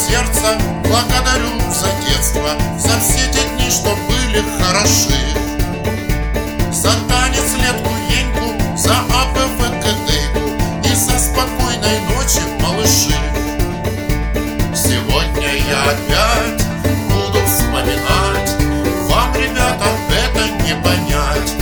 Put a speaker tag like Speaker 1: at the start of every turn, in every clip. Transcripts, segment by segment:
Speaker 1: сердца благодарю за детство, за все те дни, что были хороши. За танец летку еньку, за АПВКД и за спокойной ночи, малыши. Сегодня я опять буду вспоминать, вам, ребята, это не понять.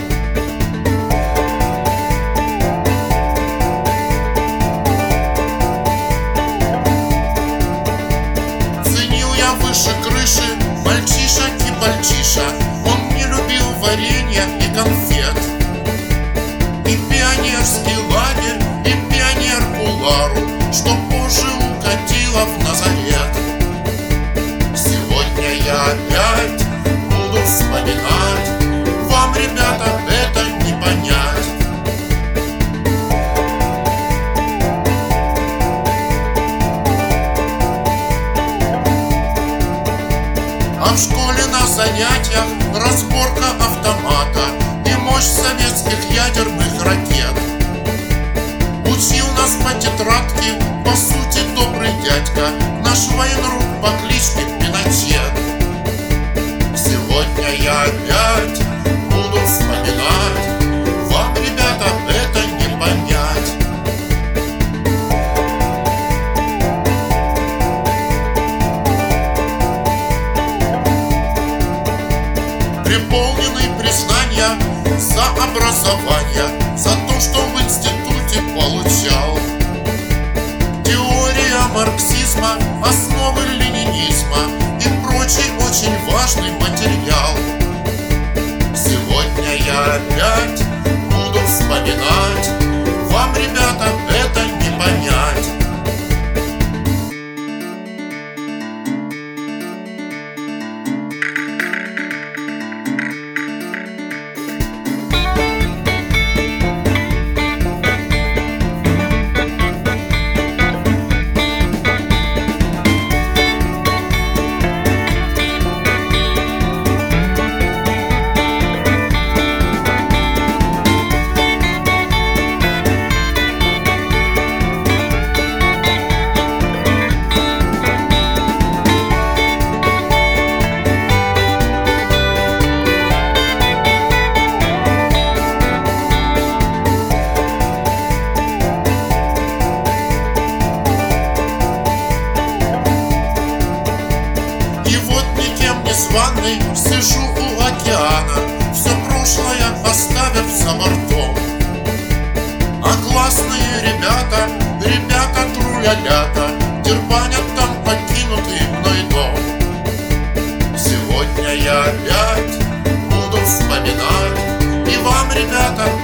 Speaker 1: Ценил я выше крыши мальчиша Кибальчиша. Он не любил варенья и конфет, и пионерский лагерь, и пионерку Лару, что позже укатила в Назарет. Сегодня я опять буду вспоминать, вам, ребята, это не понять. А в школе на занятиях разборка автомата и мощь советских ядерных ракет. Учил нас по тетрадке, по сути, добрый дядька, наш военрук по кличке Пиночет. Сегодня я опять буду вспоминать, вам, ребята, это не понять. Преполненный признания за образование, за то, что в институте получал. Теория марксизма, основы ленинизма и прочий очень важный материал. Сегодня я опять буду вспоминать, вам, ребята, это не понять. Ванной сижу у океана, все прошлое оставив за бортом. А классные ребята, ребята труля-лята, дербанят там покинутый мной дом. Сегодня я опять буду вспоминать, и вам, ребята,